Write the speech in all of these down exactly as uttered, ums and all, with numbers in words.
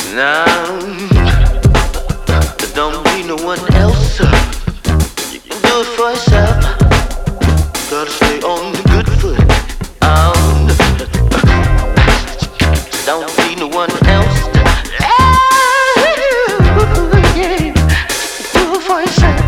Now, don't need no one else. You can do it for yourself. Gotta stay on the good foot. Um, don't need no one else. Yeah, do it for yourself.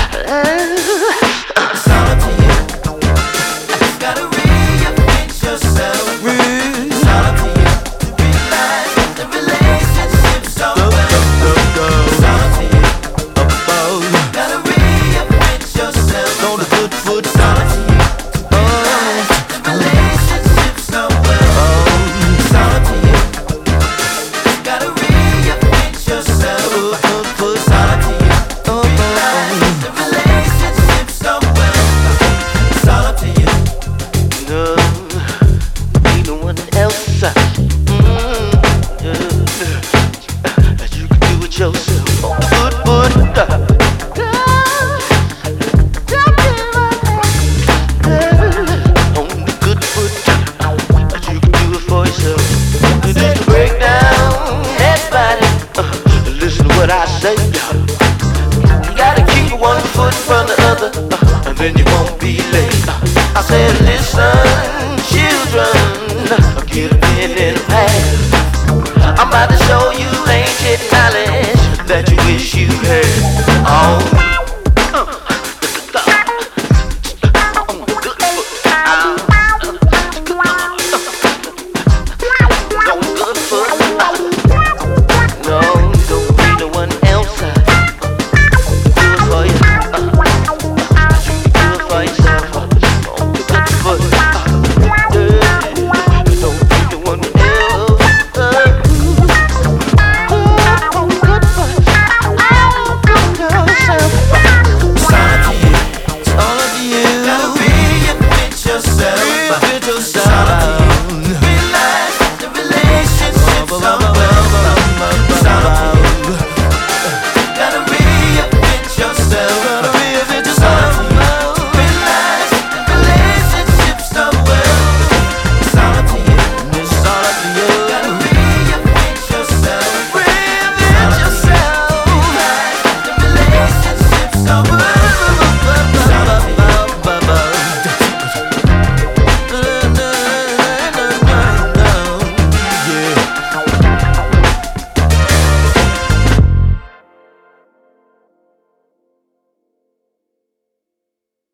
It's all up to you. You gotta reinvent yourself. It's all up to you to realize the relationship's so well. It's all up to you. You gotta reinvent yourself. On the good foot. It's all up to you to realize the relationship's so well. It's all up to you. You gotta reinvent yourself. It's all up to you to realize the relationship's so well. It's all up to you. No, ain't no one else. Mm, yeah. You can do it yourself. On the good foot. On the good foot. You can do it for yourself. Just to break down everybody. Uh, listen to what I say. You gotta keep one foot from the other, uh, and then you won't be late. I said, listen, children, get a pen and a pad. I'm about to show you ancient knowledge that you wish